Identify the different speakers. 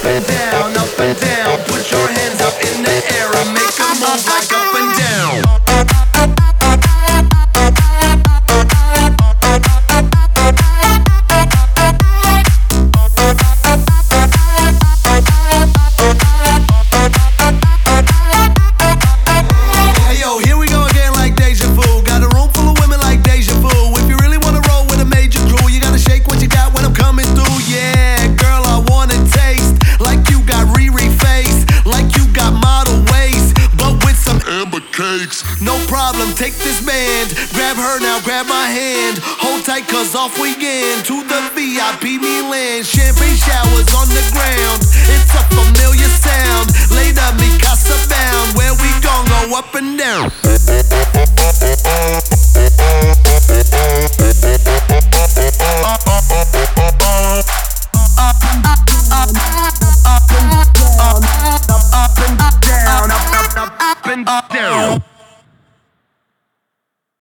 Speaker 1: up and down. Put your hands up in the air and make a move like up and down. Hey yo, here we go again like deja vu. Got a room full of women like deja vu. If you really wanna roll with a major crew, you gotta shake what you got when I'm coming through. Yeah, girl, I wanna taste like you got Riri face, like you got model waist, but with some amber cakes. No problem, take this band, grab her now, grab my hand. Hold tight, cause off we get to the VIP Milan. Champagne showers on the ground, it's a familiar sound. Later, mi casa bound, where we gon' go up and down.